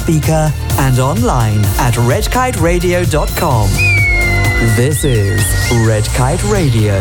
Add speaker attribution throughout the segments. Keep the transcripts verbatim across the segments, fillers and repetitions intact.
Speaker 1: speaker and online at red kite radio dot com. This is Red Kite Radio.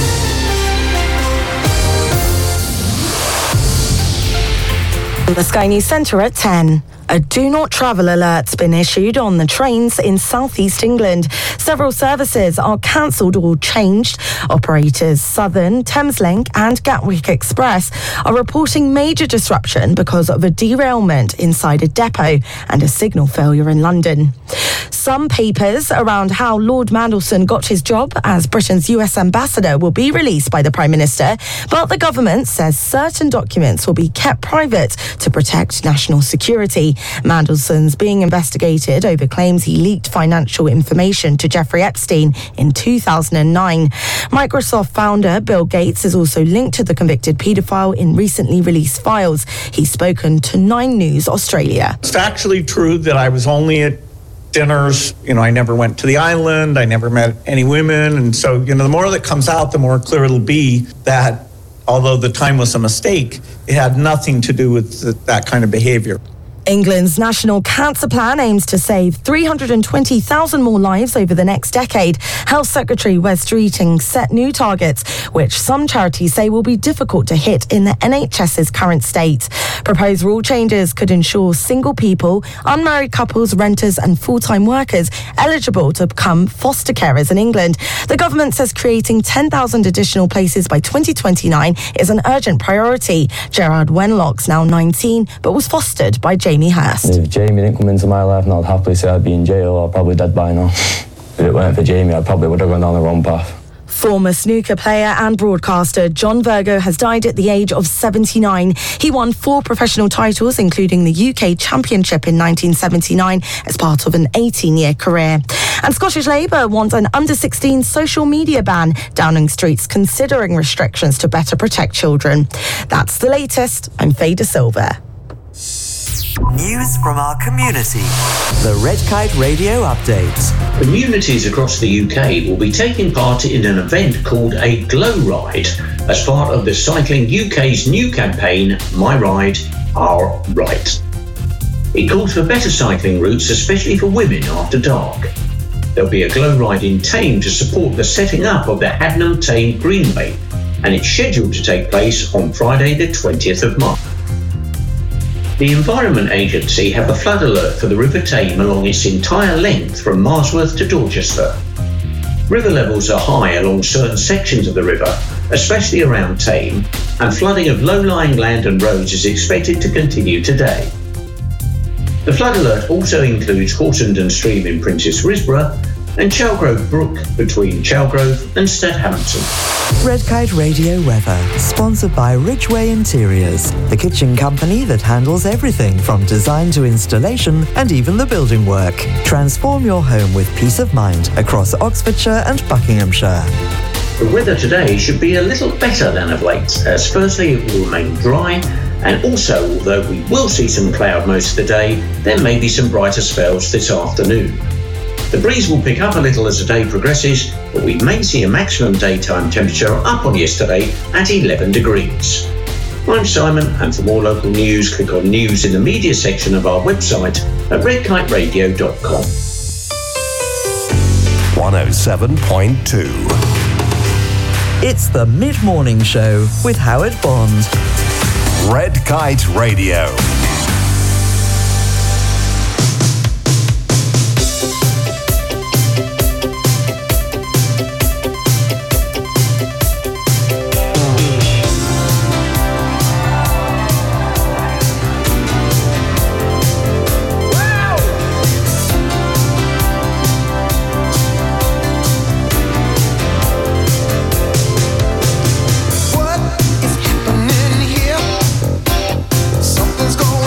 Speaker 2: The Sky News Centre at ten. A do not travel alert's been issued on the trains in southeast England. Several services are cancelled or changed. Operators Southern, Thameslink and Gatwick Express are reporting major disruption because of a derailment inside a depot and a signal failure in London. Some papers around how Lord Mandelson got his job as Britain's U S ambassador will be released by the Prime Minister, but the government says certain documents will be kept private to protect national security. Mandelson's being investigated over claims he leaked financial information to Jeffrey Epstein in two thousand nine. Microsoft founder Bill Gates is also linked to the convicted paedophile in recently released files. He's spoken to Nine News Australia.
Speaker 3: It's actually true that I was only at dinners. You know, I never went to the island. I never met any women. And so, you know, the more that comes out, the more clear it'll be that although the time was a mistake, it had nothing to do with th- that kind of behavior.
Speaker 2: England's National Cancer Plan aims to save three hundred twenty thousand more lives over the next decade. Health Secretary Wes Streeting set new targets, which some charities say will be difficult to hit in the N H S's current state. Proposed rule changes could ensure single people, unmarried couples, renters and full-time workers eligible to become foster carers in England. The government says creating ten thousand additional places by twenty twenty-nine is an urgent priority. Gerard Wenlock's now nineteen, but was fostered by Jamie Hurst.
Speaker 4: If Jamie didn't come into my life, and I'd happily say I'd be in jail or probably dead by now. If it weren't for Jamie, I probably would have gone down the wrong path.
Speaker 2: Former snooker player and broadcaster John Virgo has died at the age of seventy-nine. He won four professional titles, including the U K Championship in nineteen seventy-nine, as part of an eighteen-year career. And Scottish Labour wants an under sixteen social media ban. Downing Street's considering restrictions to better protect children. That's the latest. I'm Faye De Silva.
Speaker 1: News from our community. The Red Kite Radio Update.
Speaker 5: Communities across the U K will be taking part in an event called a Glow Ride as part of the Cycling U K's new campaign, My Ride, Our Right. It calls for better cycling routes, especially for women after dark. There'll be a Glow Ride in Thame to support the setting up of the Hadnam Thame Greenway, and it's scheduled to take place on Friday the twentieth of March. The Environment Agency have a flood alert for the River Thame along its entire length from Marsworth to Dorchester. River levels are high along certain sections of the river, especially around Thame, and flooding of low-lying land and roads is expected to continue today. The flood alert also includes Horsenden Stream in Princess Risborough and Chalgrove Brook between Chalgrove and Stadhampton.
Speaker 1: Red Kite Radio weather, sponsored by Ridgeway Interiors, the kitchen company that handles everything from design to installation and even the building work. Transform your home with peace of mind across Oxfordshire and Buckinghamshire.
Speaker 5: The weather today should be a little better than of late, as firstly it will remain dry, and also, although we will see some cloud most of the day, there may be some brighter spells this afternoon. The breeze will pick up a little as the day progresses, but we may see a maximum daytime temperature up on yesterday at eleven degrees. I'm Simon, and for more local news, click on News in the Media section of our website at red kite radio dot com.
Speaker 6: one oh seven point two.
Speaker 1: It's the Mid-Morning Show with Howard Bond.
Speaker 6: Red Kite Radio.
Speaker 7: What is happening here? Something's going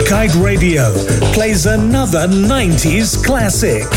Speaker 7: Red Kite Radio plays another nineties classic.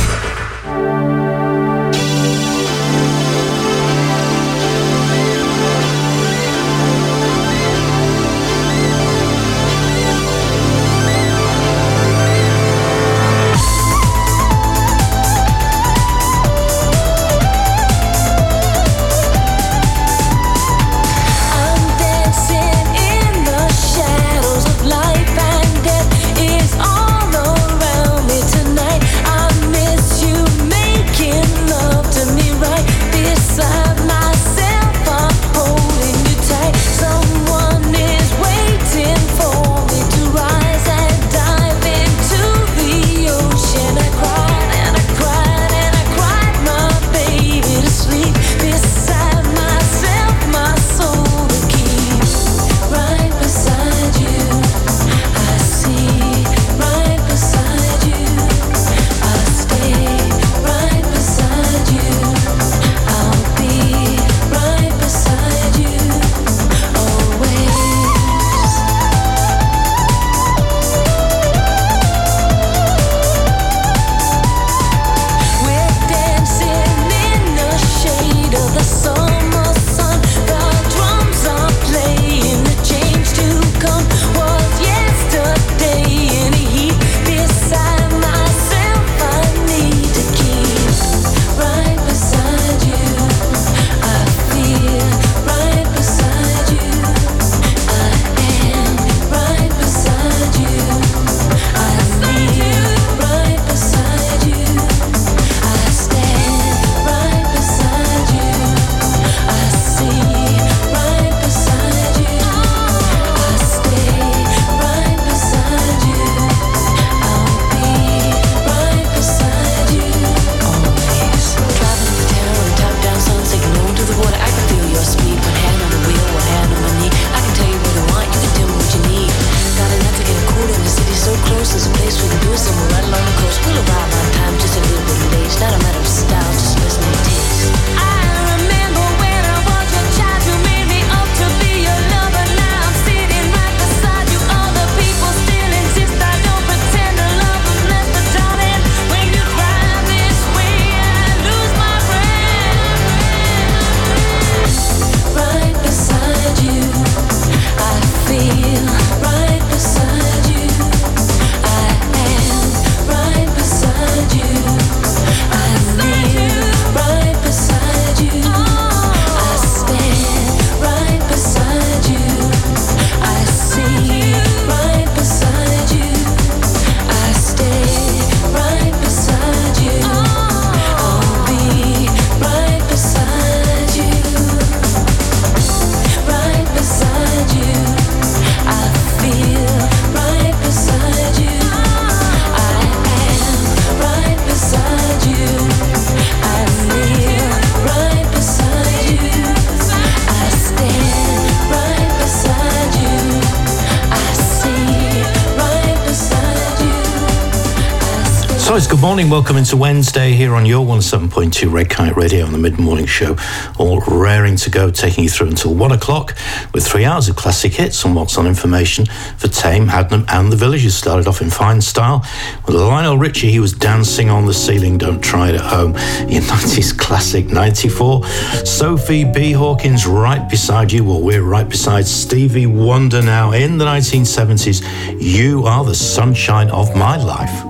Speaker 8: Good morning, welcome into Wednesday here on your one oh seven point two Red Kite Radio on the mid-morning show, all raring to go, taking you through until one o'clock with three hours of classic hits and what's on information for Tame, Hadnam and the Villagers. Started off in fine style with Lionel Richie. He was dancing on the ceiling, Don't Try It at Home, in nineties classic ninety-four. Sophie B. Hawkins, Right Beside You. Well, we're right beside Stevie Wonder now in the nineteen seventies. You Are the Sunshine of My Life.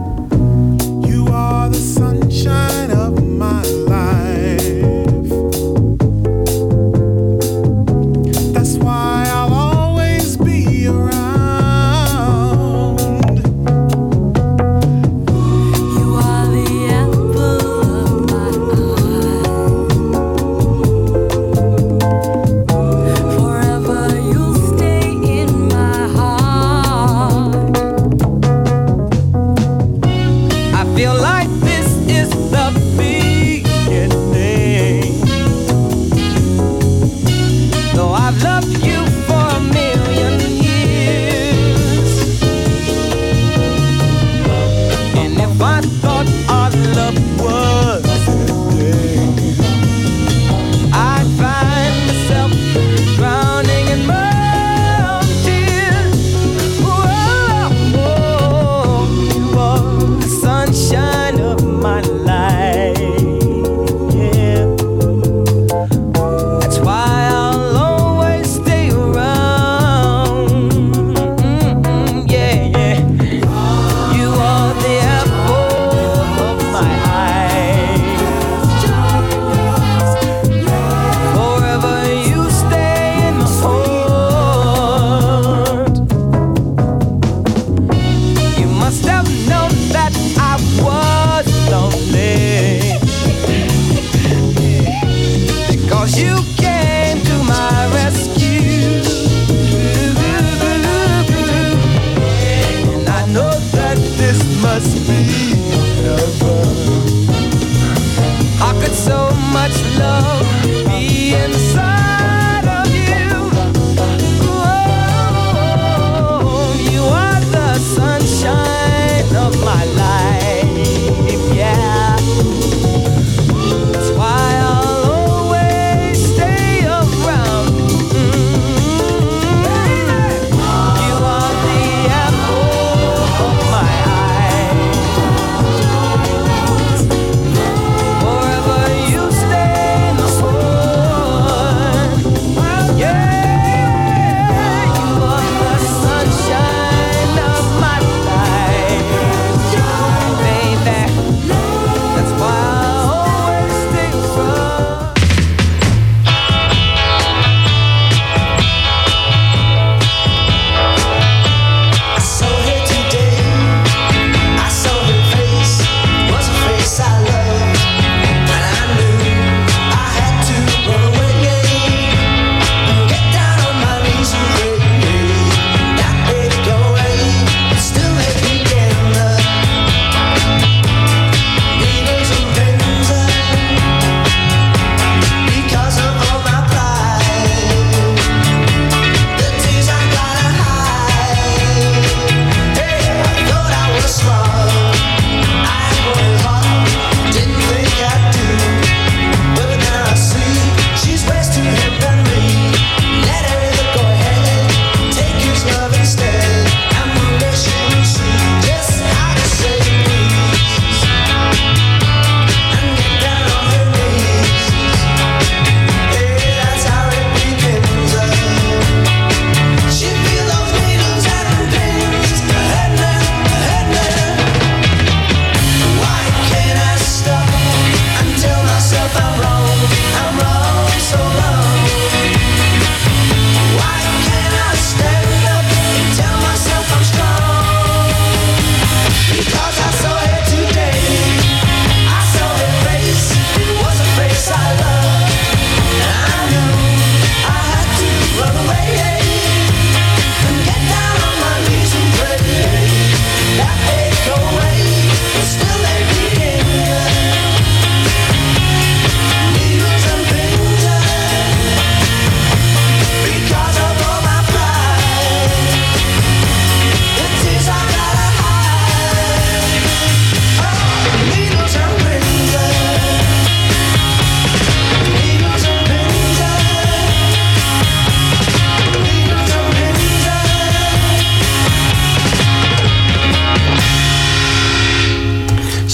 Speaker 9: The sunshine of my life. That's why I'll always be around. You are the apple of my eye. Forever you'll stay in my heart.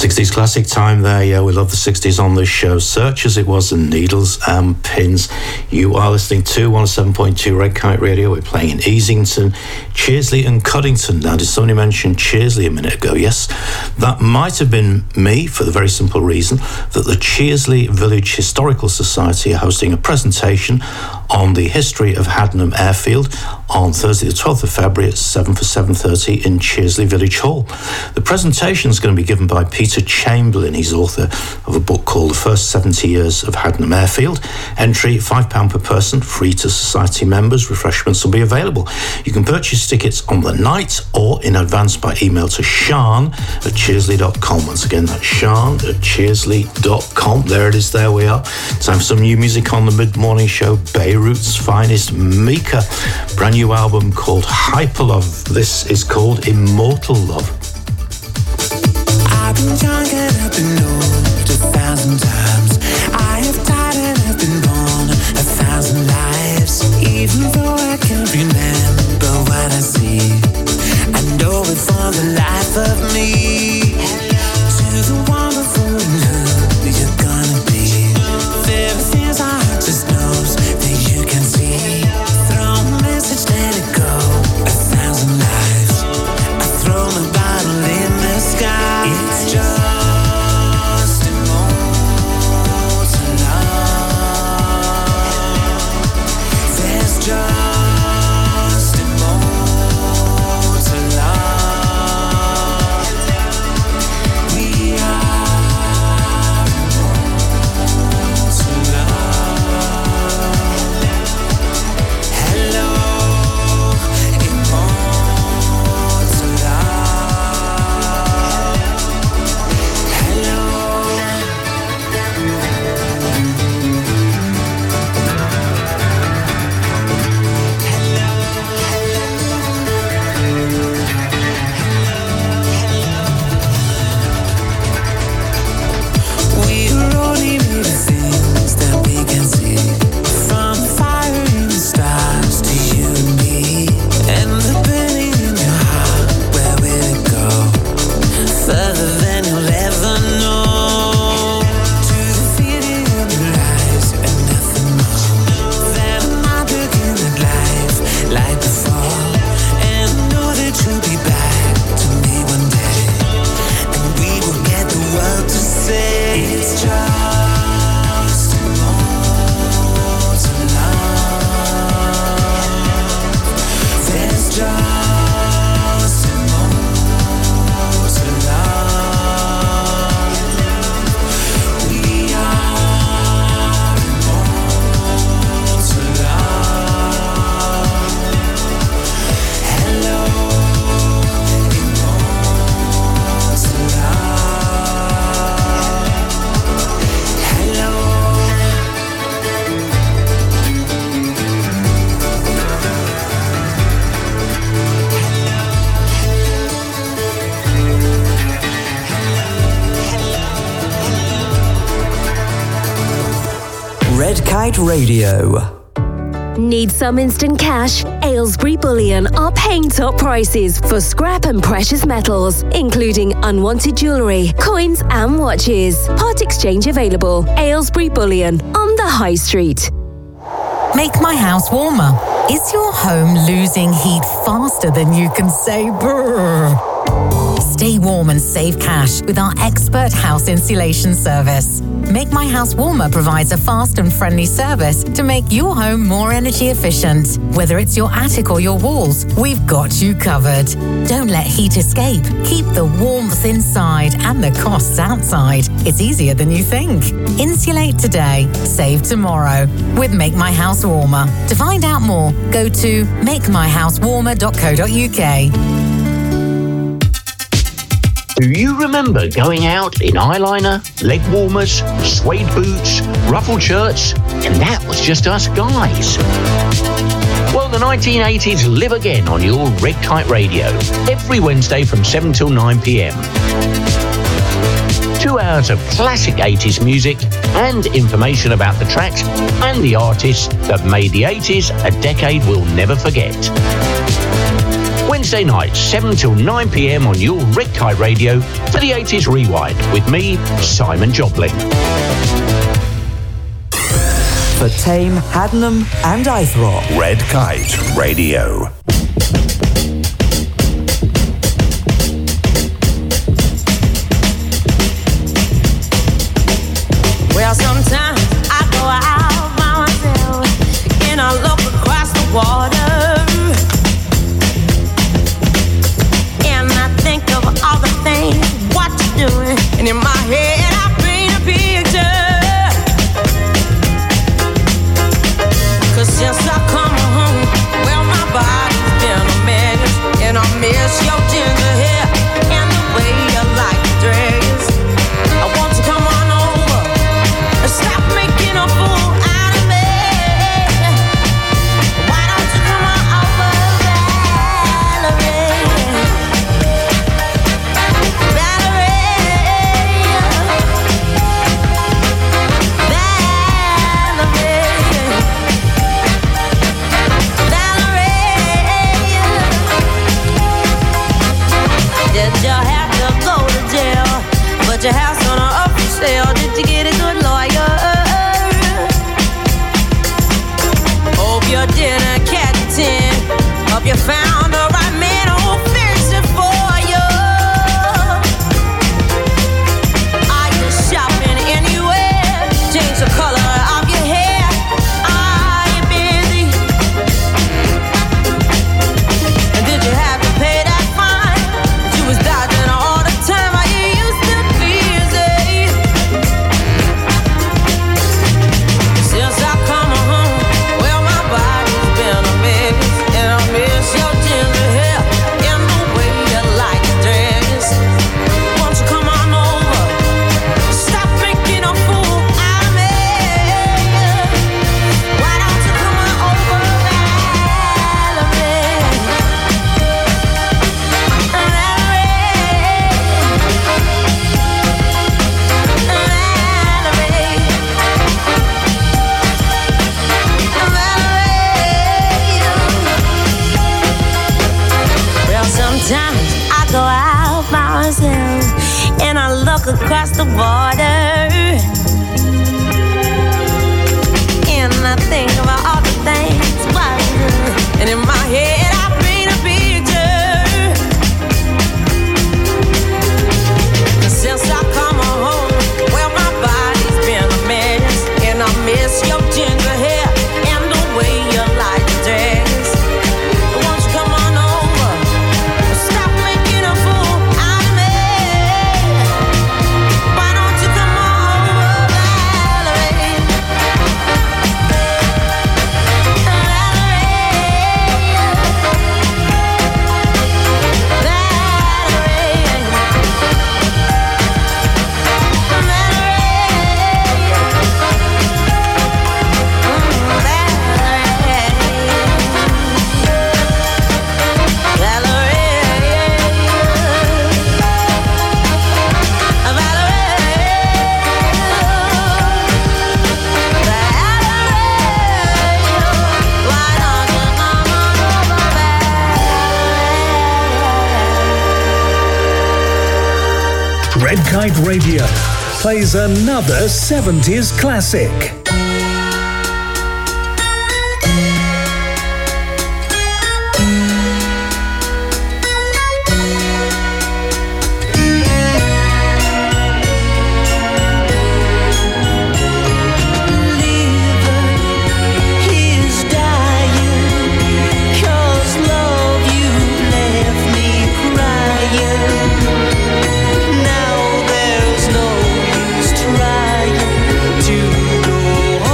Speaker 8: sixties classic time there. Yeah, we love the sixties on this show. Search as it was, and Needles and Pins. You are listening to one oh seven point two Red Kite Radio. We're playing in Easington, Cheersley and Cuddington. Now, did somebody mention Cheersley a minute ago? Yes, that might have been me, for the very simple reason that the Cheersley Village Historical Society are hosting a presentation on the history of Haddenham Airfield on Thursday the twelfth of February at seven for seven thirty in Cheersley Village Hall. The presentation is going to be given by Peter Chamberlain. He's author of a book called The First seventy Years of Haddenham Airfield. Entry five pounds per person, free to society members. Refreshments will be available. You can purchase tickets on the night or in advance by email to Sean at cheersley dot com. Once again, that's Sean at cheersley dot com. There it is, there we are. Time for some new music on the mid-morning show. Beirut's finest, Mika. Brand new album called Hyperlove. This is called Immortal Love.
Speaker 10: I've been young and I've been old a thousand times. I have died and I've been born a thousand lives. Even though I can't remember what I see, I know it for the life of me. To the wonderful and who you're gonna be. There are things our heart just knows that you can see. Throw a message, let it go. A thousand lives. I throw my bottle in the sky. It's just immortal love. There's just immortal love. We are immortal love. Hello, immortal love. Hello. We are only made of things that we can see. From the fire in the stars to you and me. And the burning in your heart, where will it go? Further than you'll ever know. To the feeling in your eyes and nothing more. Then I'm looking at life like before. And know that you'll be back to me one day. And we will get the world to say it's just immortal love. There's just immortal love. We are immortal love. Hello, immortal love. Hello.
Speaker 1: Red Kite Radio.
Speaker 11: Need some instant cash? Aylesbury Bullion are paying top prices for scrap and precious metals, including unwanted jewellery, coins and watches. Part exchange available. Aylesbury Bullion on the High Street.
Speaker 12: Make my house warmer. Is your home losing heat faster than you can say brrr? Stay warm and save cash with our expert house insulation service. Make My House Warmer provides a fast and friendly service to make your home more energy efficient. Whether it's your attic or your walls, we've got you covered. Don't let heat escape. Keep the warmth inside and the costs outside. It's easier than you think. Insulate today, save tomorrow with Make My House Warmer. To find out more, go to make my house warmer dot co dot uk.
Speaker 5: Do you remember going out in eyeliner, leg warmers, suede boots, ruffled shirts, and that was just us guys? Well, the nineteen eighties live again on your Red Kite Radio, every Wednesday from seven till nine p.m. Two hours of classic eighties music and information about the tracks and the artists that made the eighties a decade we'll never forget. Wednesday Wednesday nights, seven till nine p.m. on your Red Kite Radio for the eighties Rewind with me, Simon Jobling.
Speaker 1: For Tame, Haddenham and Eythrop.
Speaker 6: Red Kite Radio.
Speaker 13: Well, sometimes I go out by myself and I look across the water, and I think of all the things what you're doing, and in my head I paint a picture. 'Cause since I come home, well, my body's been a mess, and I miss your ginger hair and the way you like to dress. I want you to come on over and stop making a fool out of me. Why don't you come on over, Valerie? Did you have to go to jail? Put your house on an up for sale. Did you get a good lawyer? Hope you didn't catch a tin. Hope you found the right man who'll fix it for you. Are you shopping anywhere? Change the color of your hair. Are you busy? And did you have to pay that fine? You was dodging all the time. Are you used to busy? Since I come home, well, my body's been a mess, and I miss your ginger hair and the way you like to dress. Won't you come on over? Stop making a fool out of me. Why don't you come on over, Valerie? Well, sometimes I go out by myself and I look across the border, and I think about all the things what I do. And in my head I paint a picture. 'Cause since I come home, well, my body's been a mess, and I miss your ginger hair and the way you like to dress. Won't you come on over? Stop making a fool out of me. Why don't you come on over, Valerie?
Speaker 7: Red Kite Radio plays another seventies classic.
Speaker 13: He's dying, 'cause love, you left me crying. Now there's no use trying to go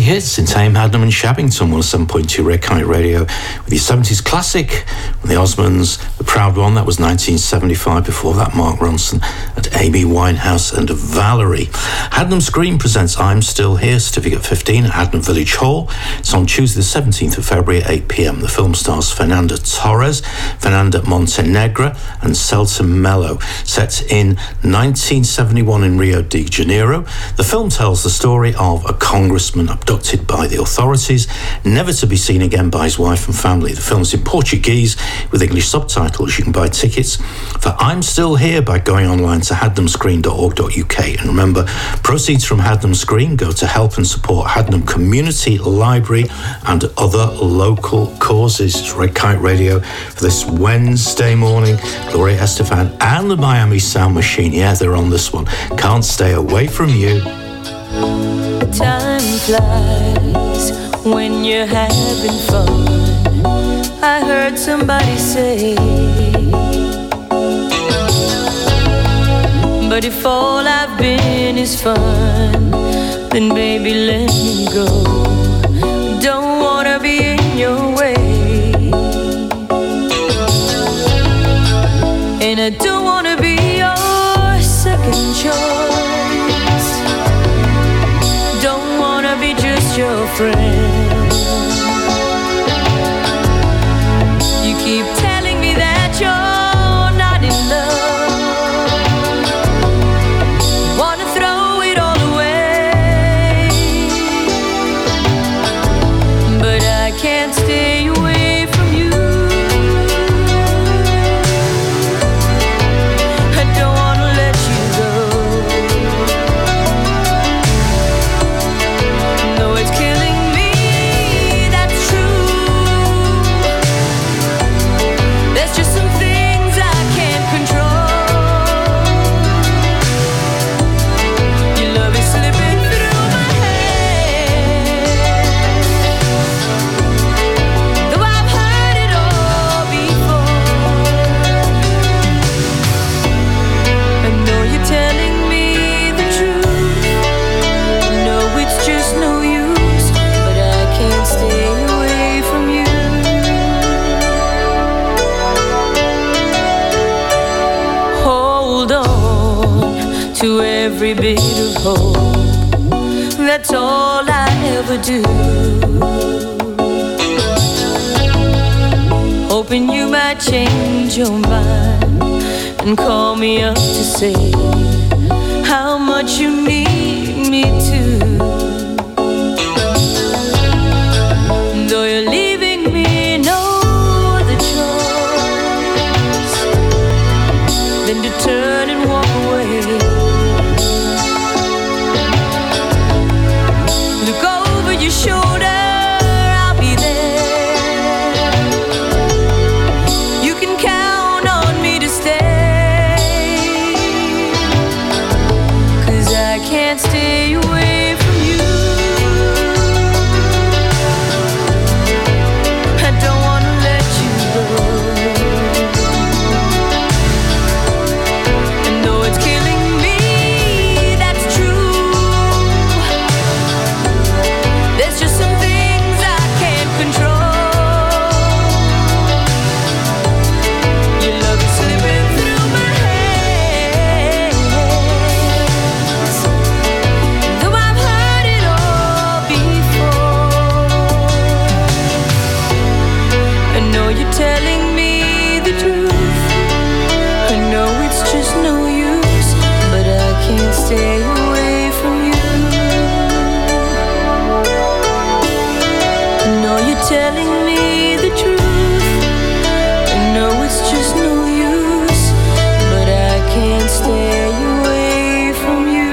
Speaker 8: hits in Tame, Hadnam and Shabbington, one oh seven point two Red Kite Radio, with your seventies classic from the Osmonds, the proud one, that was nineteen seventy-five. Before that, Mark Ronson and Amy Winehouse and Valerie. Hadnam Screen presents I'm Still Here, Certificate fifteen at Hadnam Village Hall. It's on Tuesday the seventeenth of February at eight p.m. The film stars Fernanda Torres, Fernanda Montenegro and Celta Mello. Set in nineteen seventy-one in Rio de Janeiro, the film tells the story of a congressman abducted by the authorities, never to be seen again by his wife and family. The film's in Portuguese with English subtitles. You can buy tickets for I'm Still Here by going online to hadnam screen dot org dot u k. And remember, proceeds from Hadnam Screen go to help and support Hadnam Community Library and other local causes. It's Red Kite Radio for this Wednesday morning. Gloria Estefan and the Miami Sound Machine. Yeah, they're on this one. Can't Stay Away From You.
Speaker 9: Time flies when you're having fun. I heard somebody say, but if all I've been is fun, then baby let me go. Don't wanna be in your way, and I don't wanna be your second choice. Don't wanna be just your friend. You keep telling me that you're not in love. Wanna throw it all away, but I can't stay away from you. I don't wanna let you go. No, it's killing me, that's true. There's just some things I can't control. Your love is slipping through my hands, though I've heard it all before. I know you're telling me the truth. I know it's just no use, but I can't stay away from you. Hold on to every bit of hope. That's all I ever do. Hoping you might change your mind and call me up to say how much you need me to. Though you're leaving me no other choice than to turn and walk away. Look over your shoulder, I'll be there. You can count on me to stay, 'cause I can't stay away from you. I don't wanna let you go. I know it's killing me, that's true. There's just some things I can't control. Your love is slipping through my hands, though I've heard it all before. I know you're telling me the truth. I know it's just no use, but I can't stay away from you. I know you're telling me the truth. I know it's just no use, but I can't stay away from you.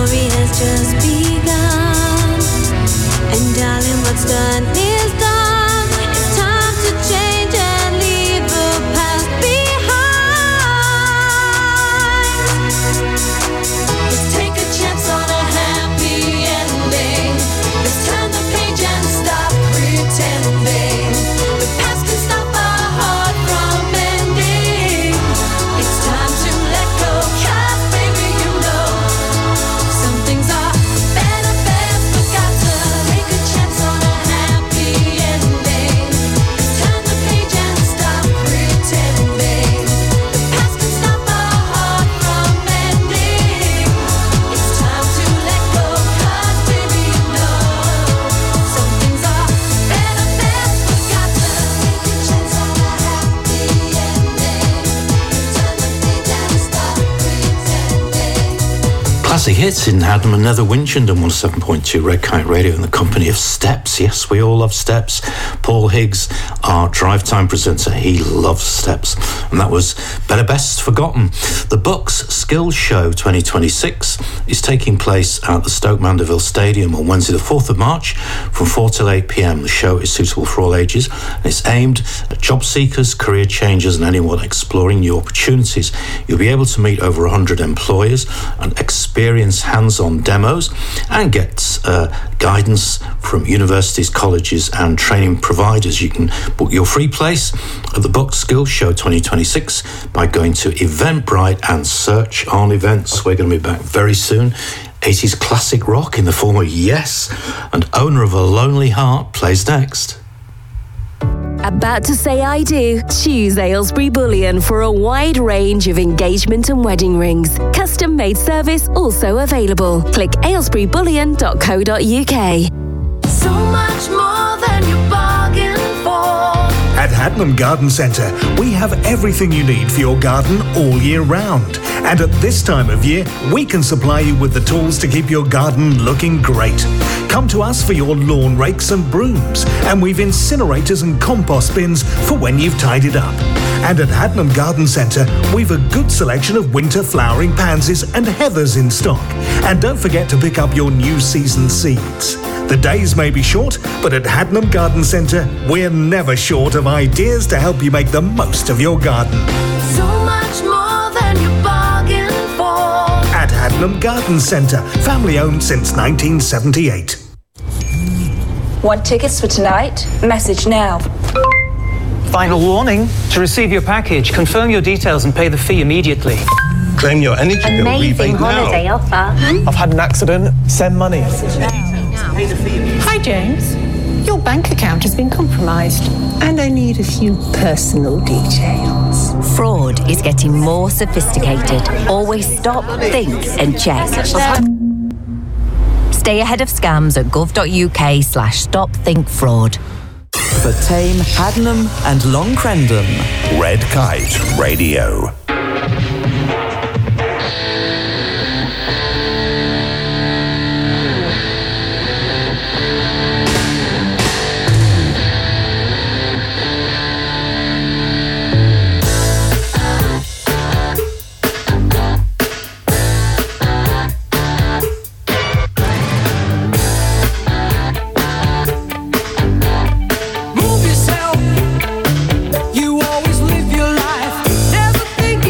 Speaker 9: story has just begun. And darling, what's done is done. It's time to change and leave the past behind. Let's take a chance on a happy ending. Let's turn the page and stop pretending. The past can stop our heart from mending. It's time to let go, 'cause baby, you know some things are better best forgotten. Take a chance on a happy ending. Let's turn the page and stop pretending. The past can stop our heart from mending. It's time to let go, 'cause baby, you know some things are better best forgotten. Take a chance on a happy ending. Turn the page and stop pretending.
Speaker 8: Classic hits in Hadnam and Nether Winchend and one oh seven point two Red Kite Radio in the company of Steps. Yes, we all love Steps. Paul Higgs, our drive time presenter, he loves Steps. And that was Better Best Forgotten. The Bucks Skills Show twenty twenty-six is taking place at the Stoke Mandeville Stadium on Wednesday the fourth of March from four till eight p.m. The show is suitable for all ages and it's aimed at job seekers, career changers and anyone exploring new opportunities. You'll be able to meet over one hundred employers and experience hands-on demos and get uh, guidance from universities, colleges and training providers. You can book your free place at the Bucks Skills Show twenty twenty-six by going to Eventbrite and search on events. We're going to be back very soon. eighties classic rock in the form of Yes and Owner of a Lonely Heart plays next.
Speaker 11: About to say I do? Choose Aylesbury Bullion for a wide range of engagement and wedding rings. Custom made service also available. Click aylesbury bullion dot co dot uk.
Speaker 9: So much more than you bargained for.
Speaker 7: At Hadnam Garden Centre, we have everything you need for your garden all year round. And at this time of year, we can supply you with the tools to keep your garden looking great. Come to us for your lawn rakes and brooms, and we've incinerators and compost bins for when you've tidied up. And at Hadnam Garden Centre, we've a good selection of winter flowering pansies and heathers in stock. And don't forget to pick up your new season seeds. The days may be short, but at Hadnam Garden Centre, we're never short of ideas to help you make the most of your garden.
Speaker 9: So much more than you bargained for.
Speaker 7: At Hadnam Garden Centre, family owned since nineteen seventy-eight.
Speaker 14: Want tickets for tonight? Message now.
Speaker 15: Final warning. To receive your package, confirm your details and pay the fee immediately.
Speaker 16: Claim your energy bill
Speaker 17: Amazing
Speaker 16: rebate
Speaker 17: holiday
Speaker 16: now.
Speaker 17: offer.
Speaker 15: I've had an accident. Send money.
Speaker 18: Hi, James. Your bank account has been compromised, and I need a few personal details.
Speaker 19: Fraud is getting more sophisticated. Always stop, think, and check. Stay ahead of scams at gov.uk slash stop think fraud.
Speaker 1: For Tame, Hadnam and Long Crendon.
Speaker 6: Red Kite Radio.
Speaker 13: Move yourself. You always live your life. Never think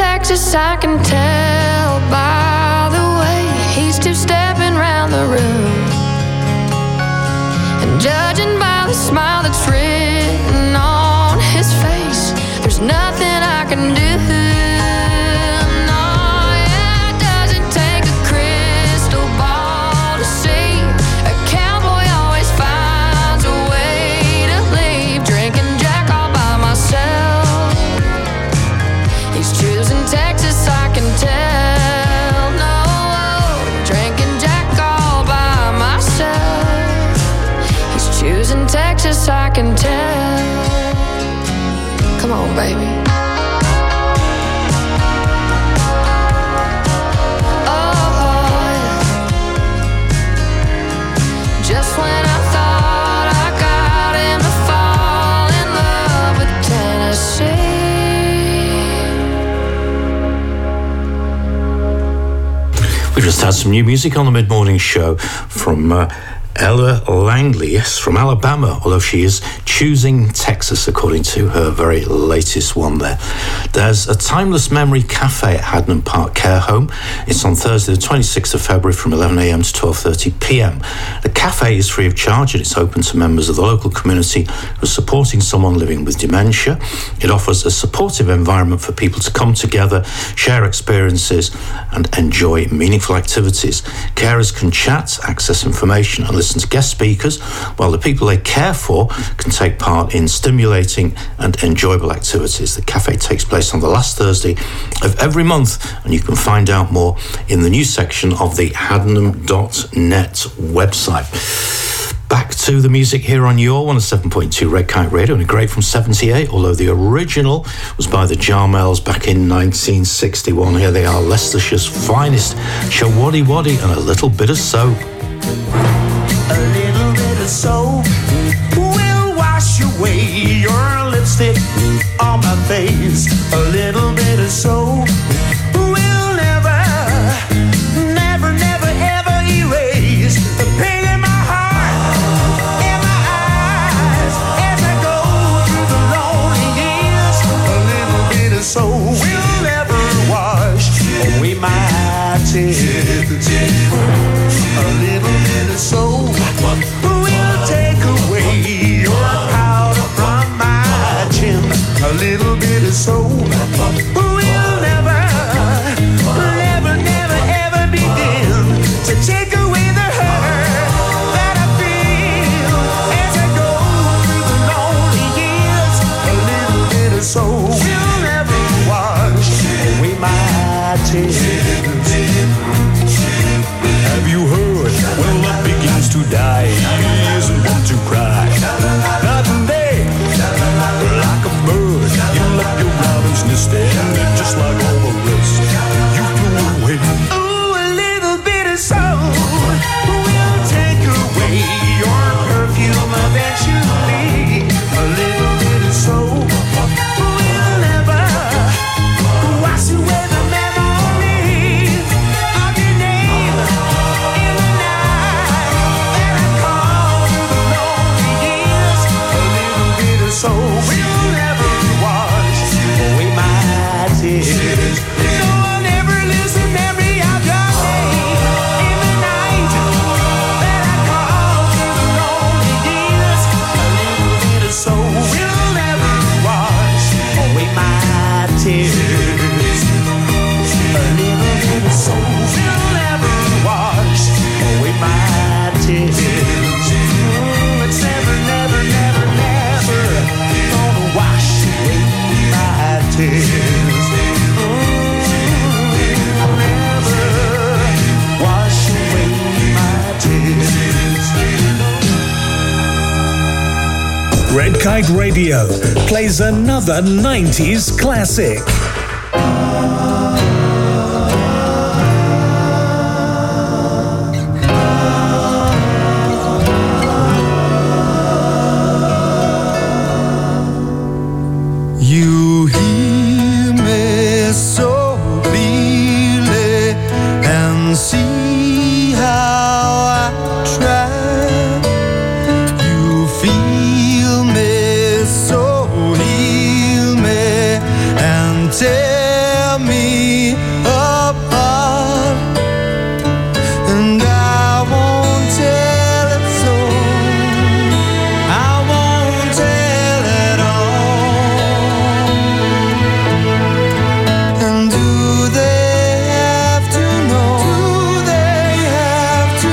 Speaker 9: Texas, I can tell by the way he's two-stepping round the room. And judging by the smile that's written on his face, there's nothing I can do. No, yeah, it doesn't take a crystal ball to see. A cowboy always finds a way to leave. Drinking Jack all by myself. He's choosing Texas, I can tell. No, drinking Jack all by myself. He's choosing Texas, I can tell. Come on, baby. Oh, just when I thought I got him to fall in love with Tennessee.
Speaker 8: We just had some new music on the mid-morning show from uh, Ella Langley, yes, from Alabama, although she is choosing Texas, according to her very latest one there. There's a Timeless Memory Cafe at Hadnam Park Care Home. It's on Thursday, the twenty-sixth of February from eleven a.m. to twelve thirty p.m. The cafe is free of charge and it's open to members of the local community who are supporting someone living with dementia. It offers a supportive environment for people to come together, share experiences and enjoy meaningful activities. Carers can chat, access information and listen to guest speakers, while the people they care for can take part in stimulating and enjoyable activities. The cafe takes place on the last Thursday of every month, and you can find out more in the news section of the hadnam dot net website. Back to the music here on your one oh seven point two Red Kite Radio, and a great from seventy-eight, although the original was by the Jarmels back in nineteen sixty-one. Here they are, Leicestershire's finest, Shawaddy Waddy and a little bit of soap.
Speaker 17: A little bit of soap will wash away your lipstick on my face. A little bit of soap will never, never, never, ever erase the pain in my heart, in my eyes, as I go through the lonely years. A little bit of soap will never wash away my tears. A little bit of soap will take away your powder from my chin. A little bit of soap will never, never, never, ever begin to take away the hurt that I feel as I go through the lonely years. A little bit of soap will never wash away my tears. Have you heard? Well, love begins to die. He isn't one to cry. Night and day, like a bird, you left your robin's nest, and just like all the rest, you flew away. Ooh, a little bit of soap will take away your perfume eventually. A little bit of soap will never wash away the memory of your name in the night that I call through the lonely years. A little bit of soap will never wash away my tears. No one ever lose the memory of your name in the night that I call through the lonely years. A little bit of soap will never wash away my tears. A little bit of soap will never wash away my tears. Mm, it's never, never, never, never gonna wash away my tears. Mm, never wash away my tears.
Speaker 7: Red Kite Radio plays another nineties classic.
Speaker 17: You hear me so clearly and see how I try. You feel me, so heal me and tell
Speaker 20: me apart, and I won't tell it so. I won't tell it all. And do they have to know? Do they have to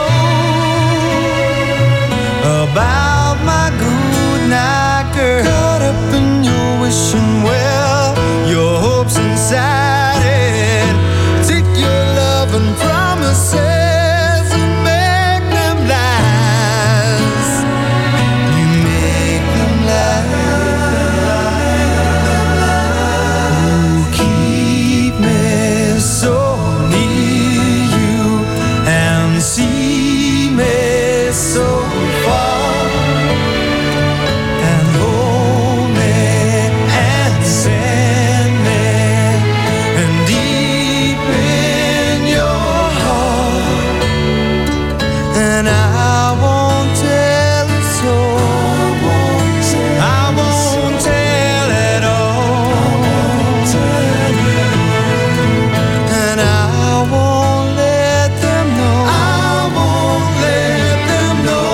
Speaker 20: know about my good night girl? Caught up in your wishing well, your hopes inside it. Take your love and promises and make them lies. You make them lies. You keep me so near you and see me so far, and hold me and send me, and deep in your heart, and I won't tell it so. I won't tell it all, and I won't let them know. I won't let them know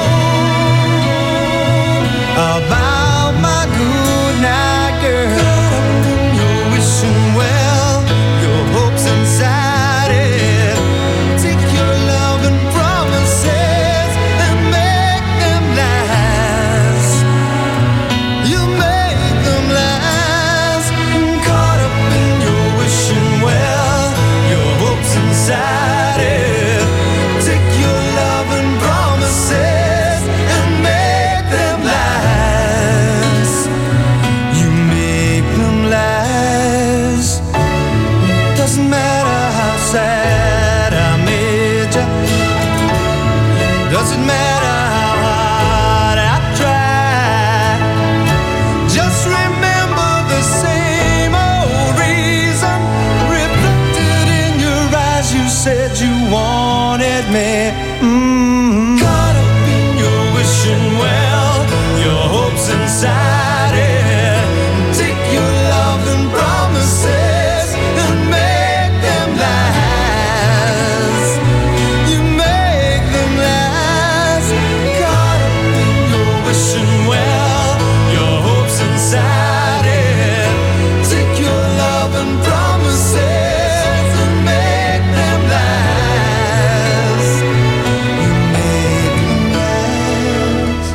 Speaker 20: about my good night girl. Caught up in your wishing well, your hopes inside it. Take your love and promises and make them last. You make them last. Caught up in your wishing well, your hopes inside it. Take your love and promises and make them last. You make them last. Doesn't matter how sad I made you. Doesn't matter how hard I try. Just remember the same old reason reflected in your eyes. You said you wanted me. Mm. Caught up in your wishing well, your hopes inside it. Take your love and promises and make them last. You make them last. Caught up in your wishing well, your hopes inside it. Take your love and promises and make them last. You make them last.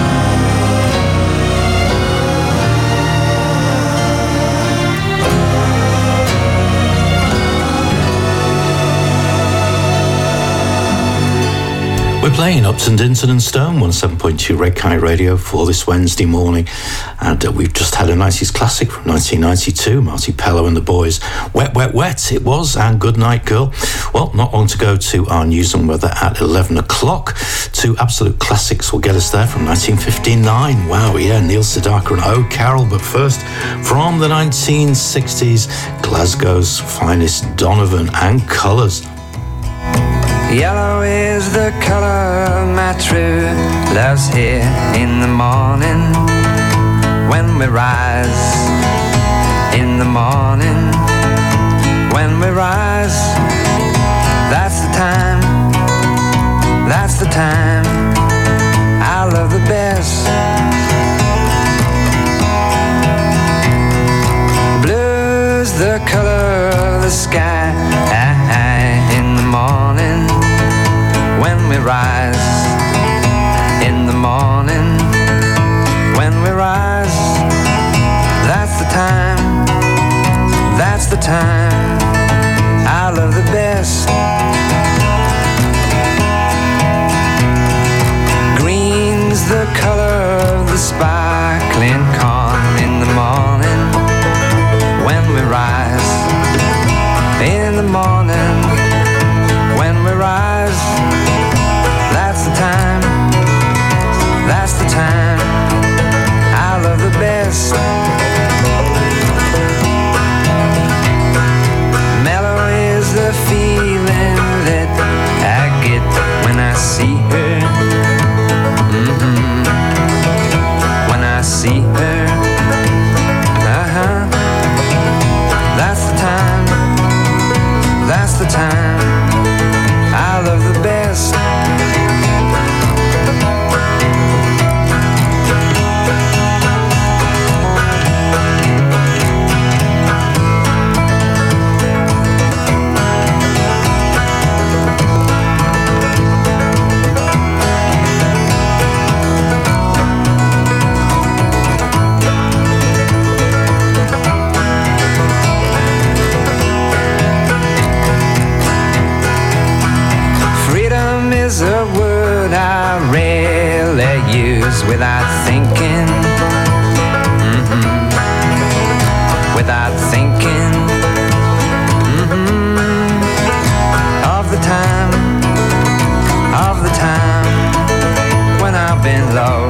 Speaker 8: We're playing Upton, Dinton and Stone, one oh seven point two Red Kite Radio for this Wednesday morning. And uh, we've just had a nineties classic from nineteen ninety-two, Marty Pellow and the Boys. Wet, Wet, Wet it was, and Good Night Girl. Well, not long to go to our news and weather at eleven o'clock. Two absolute classics will get us there from nineteen fifty-nine. Wow, yeah, Neil Sedaka and Oh Carol. But first, from the nineteen sixties, Glasgow's finest Donovan and Colours.
Speaker 21: Yellow is the color my true love's here in the morning. When we rise in the morning, when we rise, that's the time, that's the time I love the best. Blue's the color of the sky in the morning. When we rise in the morning, when we rise, that's the time, that's the time I love the best. Green's the color of the sparkling corn in the morning. When we rise in the morning, when we rise, that's the time, that's the time I love the best. without thinking mm-hmm, of the time, of the time when I've been low.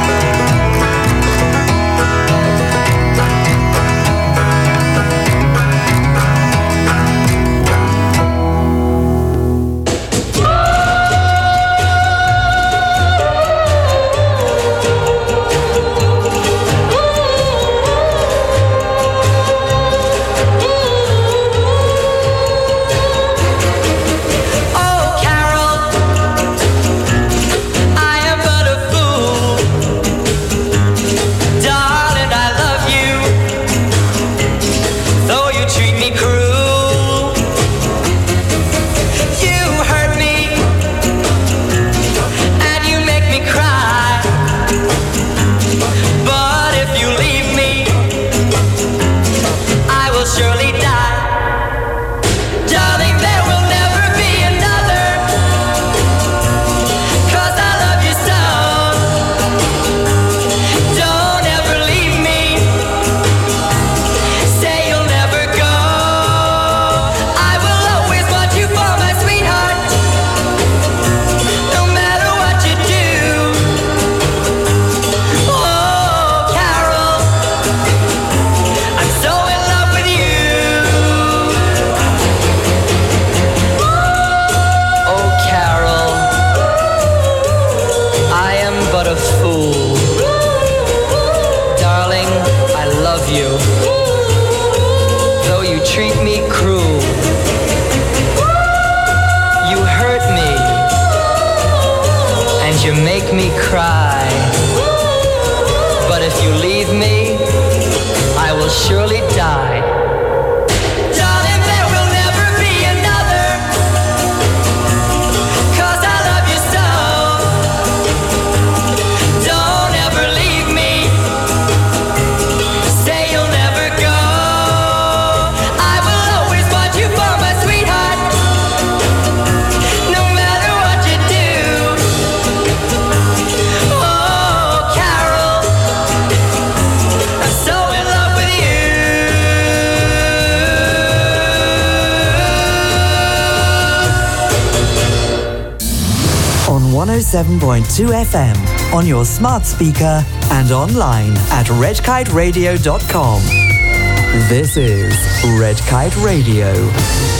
Speaker 1: one oh seven point two F M, on your smart speaker and online at red kite radio dot com. This is Red Kite Radio.